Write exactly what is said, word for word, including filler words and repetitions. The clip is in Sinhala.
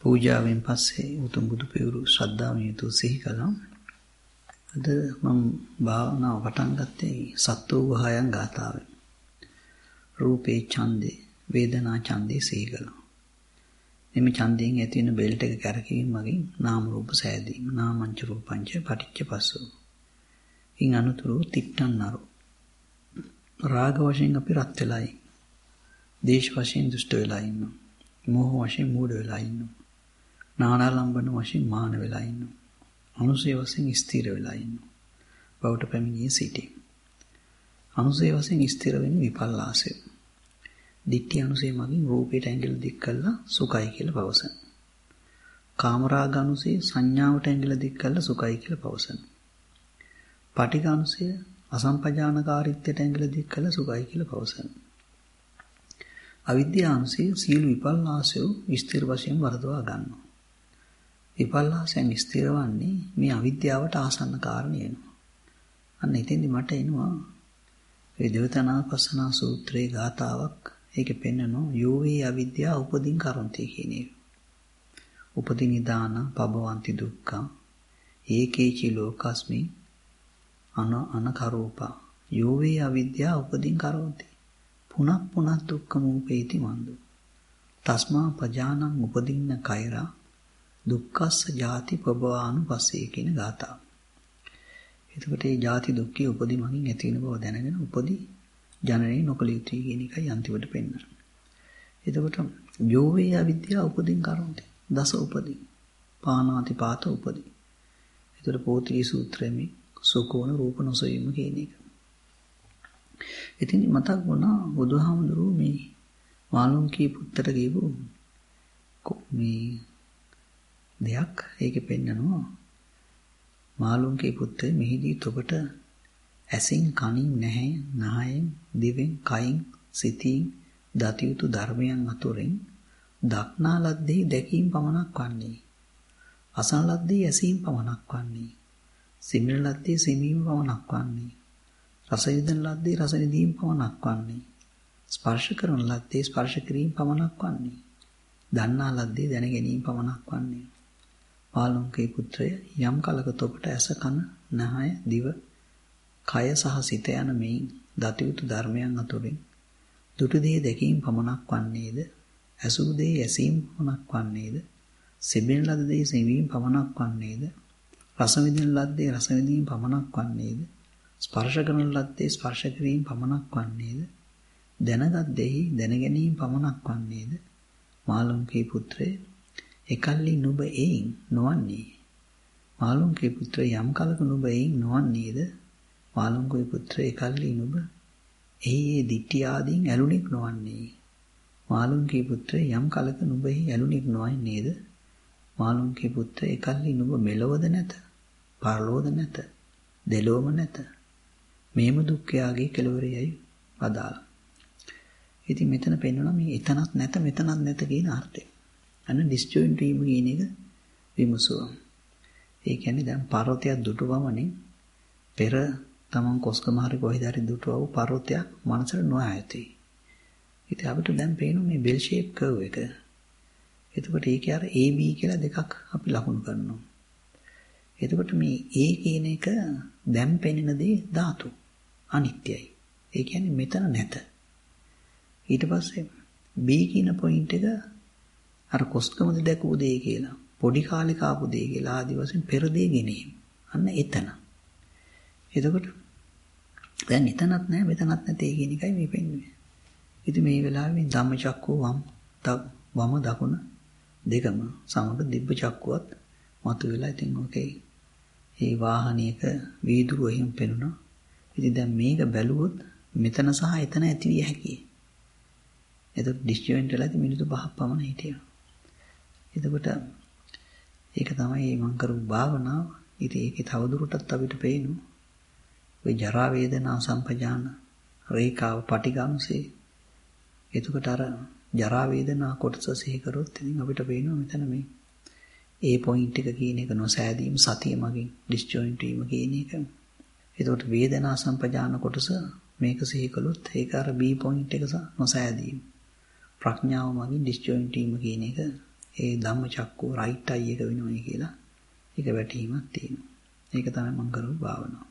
පූජාවෙන් පස්සේ උතුම් බුදු පියුරු ශ්‍රද්ධාවෙන් යුතුව සිහි කළා. අද මම භාවනාව පටන් ගත්තේ සත්වෝහයන් ගාථාවෙන්. රූපේ ඡන්දේ වේදනා ඡන්දේ සිහි කළා. එමෙ ඡන්දයෙන් ඇති වෙන බෙල්ට් එක කැරකීම මගින් නාම රූප සෑදීම. නාමංච රූපංච පටිච්ච පස්සෝ. ඉන් අනුතුරු තිට්ඨන්නරෝ. රාග වශයෙන් අපි රත් වෙලා ඉන්නේ. දේශ වශයෙන් දුෂ්ට වෙලා ඉන්නවා. මෝහ වශයෙන් මූඩ වෙලා ඉන්නවා. නානාලම්බන වශයෙන් මාන වෙලා ඉන්නවා. අනුසය වශයෙන් ස්ථිර වෙලා ඉන්නවා. බවට පැමිණියේ සිටි. අනුසය වශයෙන් ස්ථිර වෙන්නේ විපල්ලාසය. දිට්ඨි අනුසය මගින් රූපයට ඇඟිලි දික් කළා සුඛයි කියලා පවසන. කාමරාග අනුසය සංඥාවට ඇඟිලි දික් කළා සුඛයි කියලා පවසන. පටිඝ අනුසය අසම්පජානකාරීත්වයට ඇඟිලි දික් කළා සුඛයි කියලා පවසන. අවිද්‍යා අනුසය සීල විපල්ලාසය ස්ථිර වශයෙන් වර්ධවා ගන්නවා. විපල්ලාසයෙන් ස්ථිර වන්නේ මේ අවිද්‍යාවට ආසන්න කාරණේ වෙනවා. අන්න එතෙන්දි මට එනවා ඒ දේවතනාපස්සනා සූත්‍රයේ ගාතාවක්. ඒකේ පෙන්නනවා යෝවේ අවිද්‍යාව උපදින් කරන්ති කියන එක. උපදි නිදාන පබවಂತಿ දුක්ඛ ඒකේචි ලෝකස්මි අන අනකරෝපා යෝවේ අවිද්‍යාව උපදින් කරොන්ති පුනක් පුනක් දුක්ඛ මූපේති මන්දු තස්මා පජානං උපදින්න කෛරා දුක්ඛස්ස ජාති පබවානුපස්සේ කියන ගාතාව. එතකොට මේ ජාති දුක්ඛය උපදි මගින් ඇති වෙන බව දැනගෙන උපදි ජනනේ නොකල යුතුයි කියන එකයි අන්තිමට පෙන්නන්නේ. එතකොට යෝවේ අවිද්‍යාව උපදින් කරොන්ති දස උපදි පානාති පාත උපදි. එතකොට පෝත්‍රී සූත්‍රයේ සෝකෝණ රූප නොසොයීම කියන එක. ඉතින් මතක් වුණා බුදුහාමුදුරුවෝ මේ මාළුන්ගේ පුත්තට කියපු මේ දෙයක් ඒකේ පෙන්නනවා. මාළුන්ගේ පුත්තේ මෙහිදී ඔබට ඇසින් කනින් නැහැ නහයෙන් දිවෙන් කයින් සිතින් දතියුතු ධර්මයන් අතුරින් දක්නා ලද්දේ දැකීම පමණක් වන්නේ. අසන ලද්දේ ඇසීම පමණක් වන්නේ. සිමින ලද්දේ සිමීම පමණක් වන්නේ. රස විඳින ලද්දේ රස විඳීම පමණක් වන්නේ. ස්පර්ශ කරන ලද්දේ ස්පර්ශ කිරීම පමණක් වන්නේ. දන්නා ලද්දේ දැන ගැනීම පමණක් වන්නේ. පාලුන්ගේ පුත්‍රය යම් කලක තොපට ඇස කන නහය දිව කය සහ සිත යන මේ දතියුතු ධර්මයන් අතුරින් දුටු දේ දැකීම පමණක් වන්නේද ඇසූ දේ ඇසීම පමණක් වන්නේද සිබෙන ලද දේ සෙවීම පමණක් වන්නේද රස විඳින ලද්දේ රස විඳීම පමණක් වන්නේද ස්පර්ශ කරන ලද්දේ ස්පර්ශ කිරීම පමණක් වන්නේද දැනගත් දෙහි දැන ගැනීම පමණක් වන්නේද මාළුන්ගේ පුත්‍රය එකල්ලි නුඹ එයින් නොවන්නේ මාළුන්ගේ පුත්‍රය යම් කලක නුඹ එයින් නොවන්නේද මාළුන්ගේ පුත්‍රය එකල්ලි නුඹ එහි ඒ දිට්ඨි ආදීන් ඇලුණෙක් නොවන්නේ මාළුන්ගේ පුත්‍රය යම් කලක නුඹ එහි ඇලුණෙක් නොවන්නේද මාළුන්ගේ පුත්‍රය එකල්ලි නුඹ මෙලවද නැත පරලෝද නැත දෙලොවම නැත මේම දුක්ඛයාගේ කෙලවරයයි අදාළ. ඉතින් මෙතන පෙන්වනවා මේ එතනක් නැත මෙතනක් නැත කියන අර්ථය. අන්න ඩිස්ජොයින්ට් වීම කියන එක විමසුවා. ඒ කියන්නේ දැන් පර්වතයක් දුටුවමනේ පෙර තමන් කොස්කම හරි කොහෙද හරි දුටුවව පර්වතයක් මනසට නොආයතේ. ඉතින් අපිට දැන් පේනවා මේ බෙල් ෂේප් කර්ව් එක. එතකොට ඒකේ අර A B කියලා දෙකක් අපි ලකුණු කරනවා. එතකොට මේ A කියන එක දැන් පෙනෙන දේ ධාතු අනිත්‍යයි. ඒ කියන්නේ මෙතන නැත. ඊට පස්සේ B කියන පොයින්ට් එක අර කොස්කමද දැකපු දේ කියලා පොඩි කාලේ කාපු දේ කියලා ආදි වශයෙන් පෙර දේ ගෙනීම. අන්න එතන. එතකොට දැන් එතනත් නැහැ මෙතනත් නැතේ කියන එකයි මේ පෙන්වන්නේ. ඉතින් මේ වෙලාවේ ධම්මචක්කෝ වම් වම දකුණ දෙකම සමග දිබ්බ චක්කුවත් මතුවෙලා ඉතින් ඔකේ මේ වාහනයක වීදුරුව එහෙම පෙනුණා. ඉතින් දැන් මේක බැලුවොත් මෙතන සහ එතන ඇති විය හැකියි. එතකොට ඩිස්ජොයින්ට් වෙලා ඉතින් මිනිත්තු පහක් පමණ හිටියා. එතකොට ඒක තමයි මම කරපු භාවනාව. ඉතින් ඒකේ තවදුරටත් අපිට පේනවා ඔය ජරා වේදනා සම්පජාන රේඛාව පටිඝානුසේ. එතකොට අර ජරා වේදනා කොටස සිහි කරොත් ඉතින් අපිට පේනවා මෙතන මේ ඒ පොයින්ට් එක කියන එක නොසෑදීම සතිය මගින් ඩිස්ජොයින්ට් වීම කියන එක. එතකොට වේදනා සම්පජාන කොටස මේක සිහි කළොත් ඒක අර B පොයින්ට් එක නොසෑදීම. ප්‍රඥාව මගින් ඩිස්ජොයින්ට් වීම කියන එක ඒ ධම්මචක්කෝ රයිට් අයි එක වෙනවයි කියලා ඒක වැටහීමක් තියෙනවා. ඒක තමයි මම කරපු භාවනාව.